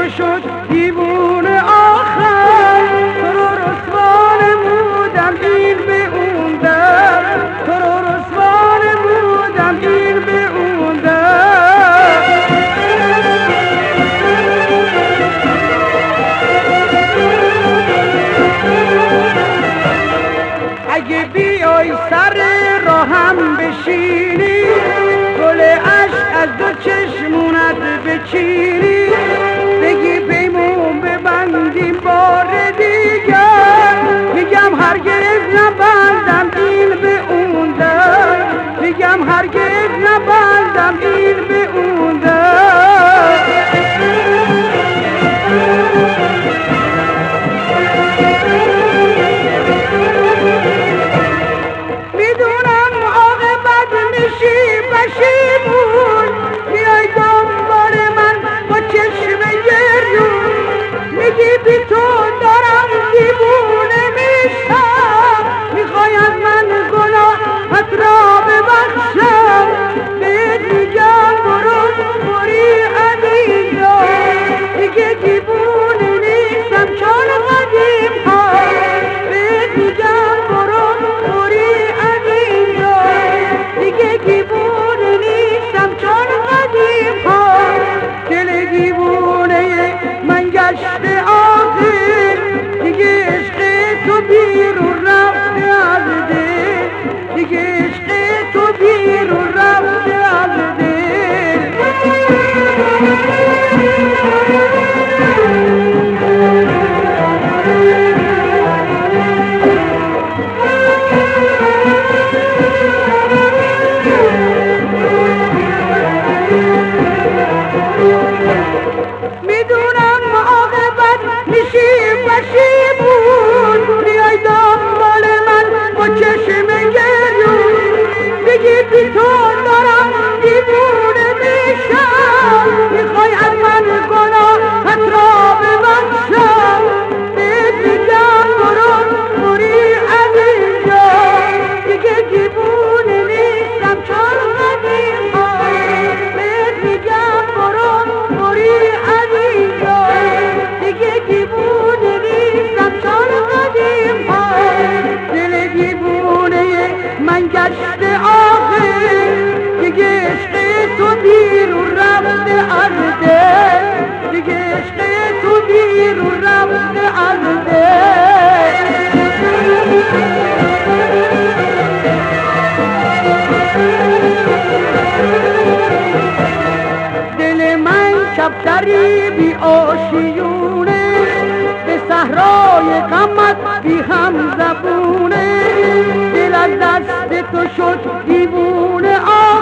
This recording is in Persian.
تو شد دیوونه آخر، تو رو رسوا نمودم این به اون در، تو رو رسوا نمودم این به اون در. اگه بیای سر راهم بشینی، گل عشق از دو چشمونت بچینی، بگی پیمون ببندیم بار دیگر، میگم هرگز نبندم این به اون در، میگم هرگز نبندم این به اون در. میدونم عاقبت میشی پشیمون، میای دنبال من با چشم گریون، میگی بی تو دارم دیوونه میشم، میخوای از من گناهت را ببخشم، بهت میگم برو بری عزیزا، دیگه دیوونه نیستم چون قدیم ها، بهت میگم برو بری عزیزا، دیگه دیوونه نیستم چون قدیم ها. دل دیوونه من گشته آخر، دیگه عشق تو بیرون رفته از دل، دیگه عشق تو بیرون رفته از دل. میدونم عاقبت میشی پشیمون، میای دنبال من با چشم گریون، بگی بی تو دارم دیوونه میشم، میخوای از من گناهت را ببخشم، بهت میگم برو بری عزیزا، دیگه دیوونه نیستم چون قدیم ها، بهت میگم برو بری عزیزا، دیگه دیوونه نیستم چون قدیم ها. دل دیوونه من گشته آخر، دیگه عشق تو بیرون رفته از دل، دیگه عشق تو بیرون رفته از دل. دل من کبتری بی آشیونه، به صحرای غمت بی هم زبونه، دل از دست تو شد دیوونه